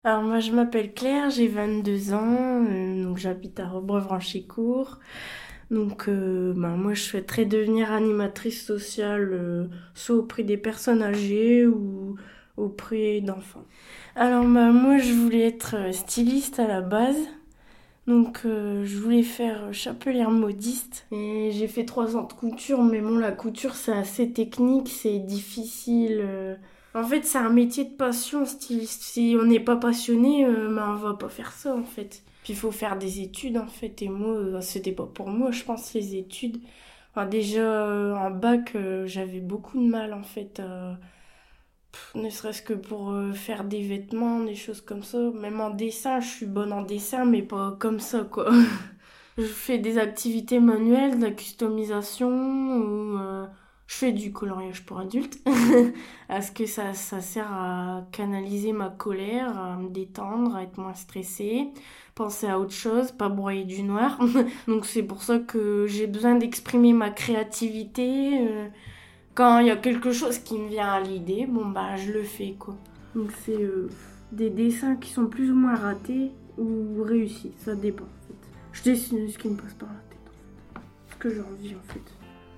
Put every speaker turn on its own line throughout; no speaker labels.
Alors moi je m'appelle Claire, j'ai 22 ans, donc j'habite à Rebrevre-en-Chicourt. Moi je souhaiterais devenir animatrice sociale, soit auprès des personnes âgées ou auprès d'enfants. Alors moi je voulais être styliste à la base, je voulais faire chapelière modiste. Et j'ai fait 3 ans de couture, mais bon la couture c'est assez technique, c'est difficile. En fait, c'est un métier de passion, styliste. Si on n'est pas passionné, on va pas faire ça, en fait. Puis il faut faire des études, en fait. Et moi, c'était pas pour moi, je pense, les études. Enfin, déjà, en bac, j'avais beaucoup de mal, en fait. Ne serait-ce que pour faire des vêtements, des choses comme ça. Même en dessin, je suis bonne en dessin, mais pas comme ça, quoi. Je fais des activités manuelles, de la customisation, ou je fais du coloriage pour adultes. Parce que ça sert à canaliser ma colère, à me détendre, à être moins stressée, penser à autre chose, pas broyer du noir. Donc c'est pour ça que j'ai besoin d'exprimer ma créativité. Quand il y a quelque chose qui me vient à l'idée, je le fais, quoi. Donc c'est des dessins qui sont plus ou moins ratés ou réussis, ça dépend, en fait. Je dessine ce qui me passe par la tête, en fait. Ce que j'ai envie, en fait.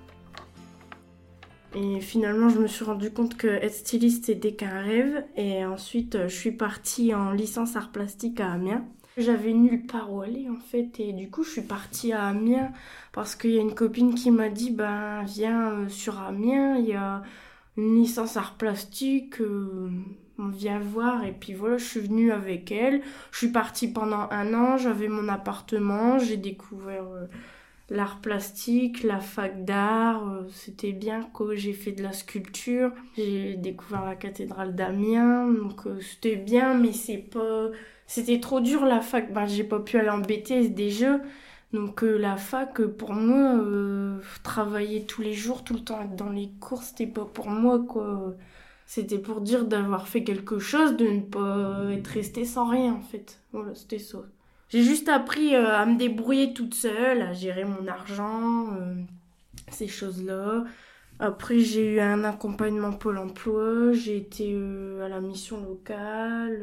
Et finalement, je me suis rendu compte que être styliste, c'était qu'un rêve. Et ensuite, je suis partie en licence art plastique à Amiens. J'avais nulle part où aller, en fait. Et du coup, je suis partie à Amiens parce qu'il y a une copine qui m'a dit, viens sur Amiens, il y a une licence art plastique, on vient voir. Et puis voilà, je suis venue avec elle. Je suis partie pendant 1 an, j'avais mon appartement, j'ai découvert l'art plastique, la fac d'art, c'était bien, quoi. J'ai fait de la sculpture, j'ai découvert la cathédrale d'Amiens, c'était bien, mais c'était trop dur la fac. J'ai pas pu aller en BTS des jeux. La fac, pour moi, travailler tous les jours, tout le temps être dans les cours, c'était pas pour moi, quoi. C'était pour dire d'avoir fait quelque chose, de ne pas être resté sans rien, en fait. Voilà, c'était ça. J'ai juste appris à me débrouiller toute seule, à gérer mon argent, ces choses-là. Après, j'ai eu un accompagnement Pôle emploi, j'ai été à la mission locale,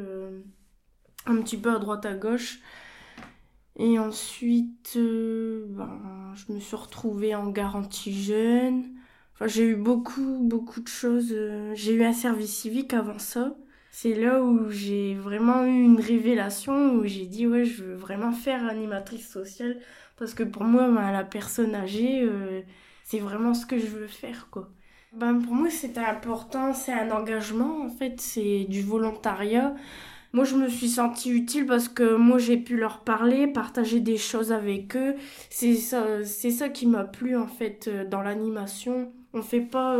un petit peu à droite à gauche. Et ensuite, je me suis retrouvée en garantie jeune. Enfin, j'ai eu beaucoup, beaucoup de choses. J'ai eu un service civique avant ça. C'est là où j'ai vraiment eu une révélation, où j'ai dit, ouais, je veux vraiment faire animatrice sociale. Parce que pour moi, la personne âgée, c'est vraiment ce que je veux faire, quoi. Pour moi, c'était important, c'est un engagement, en fait, c'est du volontariat. Moi, je me suis sentie utile parce que moi, j'ai pu leur parler, partager des choses avec eux. C'est ça qui m'a plu, en fait, dans l'animation. On fait pas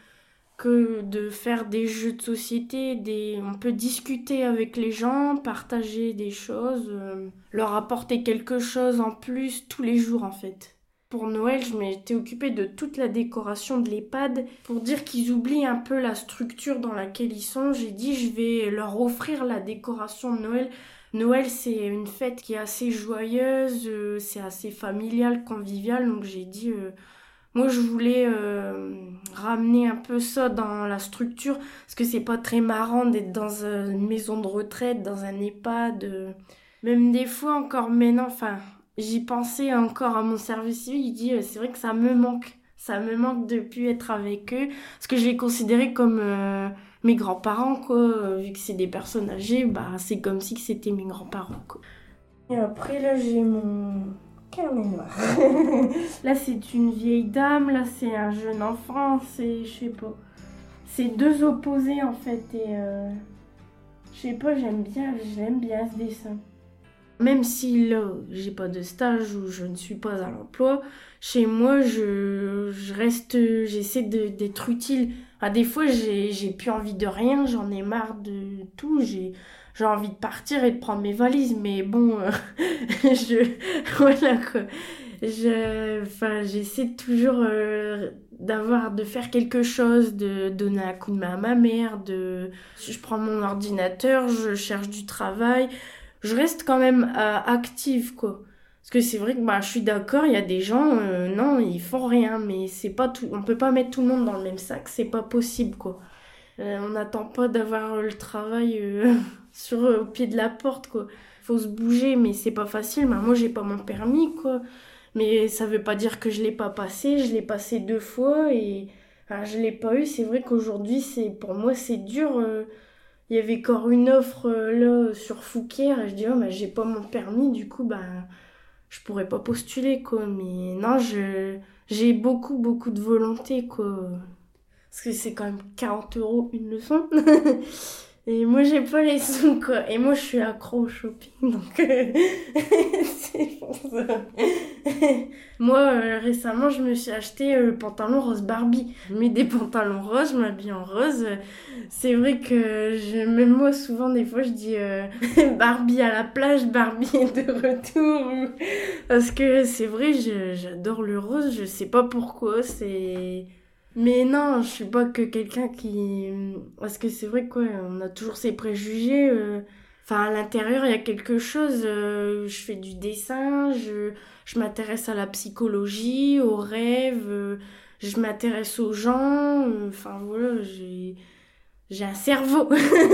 que de faire des jeux de société, on peut discuter avec les gens, partager des choses, leur apporter quelque chose en plus tous les jours, en fait. Pour Noël, je m'étais occupée de toute la décoration de l'EHPAD. Pour dire qu'ils oublient un peu la structure dans laquelle ils sont, j'ai dit je vais leur offrir la décoration de Noël. Noël, c'est une fête qui est assez joyeuse, c'est assez familial, convivial, donc j'ai dit moi je voulais ramener un peu ça dans la structure parce que c'est pas très marrant d'être dans une maison de retraite, dans un EHPAD, même des fois encore maintenant, enfin j'y pensais encore à mon service civique, je dis c'est vrai que ça me manque de plus être avec eux parce que je les considérais comme mes grands-parents, quoi. Vu que c'est des personnes âgées, c'est comme si que c'était mes grands-parents, quoi. Et après là j'ai mon carnet noir. Là c'est une vieille dame, là c'est un jeune enfant, je sais pas, c'est deux opposés en fait. Et je sais pas, j'aime bien ce dessin. Même si là, j'ai pas de stage ou je ne suis pas à l'emploi, chez moi, je reste, d'être utile. Des fois, j'ai plus envie de rien, j'en ai marre de tout, j'ai envie de partir et de prendre mes valises, mais bon, voilà quoi. J'essaie toujours de faire quelque chose, de donner un coup de main à ma mère, je prends mon ordinateur, je cherche du travail, je reste quand même active, quoi. Parce que c'est vrai que je suis d'accord, il y a des gens, non, ils font rien, mais c'est pas tout, on peut pas mettre tout le monde dans le même sac, c'est pas possible, quoi. On n'attend pas d'avoir le travail au pied de la porte, quoi. Faut se bouger, mais c'est pas facile. Bah, moi, j'ai pas mon permis, quoi. Mais ça veut pas dire que je l'ai pas passé. Je l'ai passé 2 fois et je l'ai pas eu. C'est vrai qu'aujourd'hui, pour moi, c'est dur. Il y avait encore une offre là sur Fouquier. Et je dis, oh, bah, j'ai pas mon permis, du coup, bah, je pourrais pas postuler, quoi. Mais non, j'ai beaucoup, beaucoup de volonté, quoi. Parce que c'est quand même 40 € une leçon. Et moi, j'ai pas les sous, quoi. Et moi, je suis accro au shopping, donc c'est pour ça. Moi, récemment, je me suis acheté le pantalon rose Barbie. Je mets des pantalons roses, je m'habille en rose. C'est vrai que même moi, souvent, des fois, je dis Barbie à la plage, Barbie est de retour. Parce que c'est vrai, j'adore le rose, je sais pas pourquoi, c'est... Mais non, je suis pas que quelqu'un qui... Parce que c'est vrai quoi, on a toujours ses préjugés. Enfin, à l'intérieur, il y a quelque chose. Je fais du dessin, je m'intéresse à la psychologie, aux rêves, je m'intéresse aux gens. Enfin, voilà, j'ai un cerveau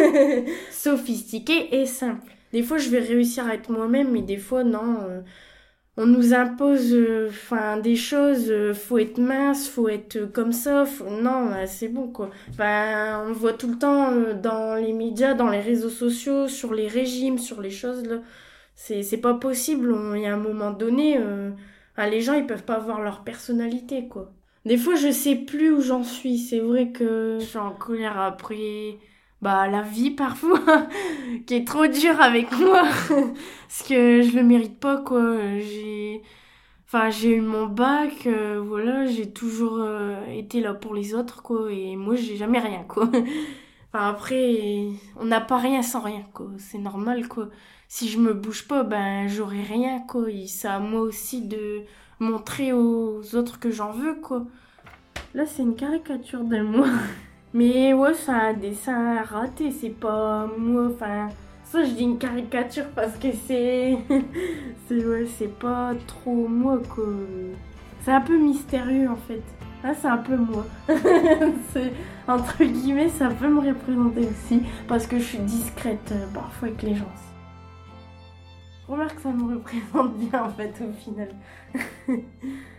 sophistiqué et simple. Des fois, je vais réussir à être moi-même, mais des fois, non. On nous impose des choses, faut être mince, faut être comme ça, non, c'est bon quoi. On voit tout le temps dans les médias, dans les réseaux sociaux, sur les régimes, sur les choses là. C'est pas possible, il y a un moment donné, les gens ils peuvent pas avoir leur personnalité quoi. Des fois je sais plus où j'en suis, c'est vrai que je suis en colère après la vie parfois qui est trop dure avec moi parce que je le mérite pas quoi. J'ai eu mon bac, voilà, j'ai toujours été là pour les autres quoi et moi j'ai jamais rien quoi. Après on n'a pas rien sans rien quoi, c'est normal quoi. Si je me bouge pas, j'aurai rien quoi et c'est à moi aussi de montrer aux autres que j'en veux quoi. Là c'est une caricature de moi. Mais ouais, c'est un dessin raté, c'est pas moi, ça je dis une caricature parce que c'est pas trop moi quoi. C'est un peu mystérieux en fait. Là c'est un peu moi. Entre guillemets, ça peut me représenter aussi parce que je suis discrète parfois avec les gens. Je remarque que ça me représente bien en fait au final.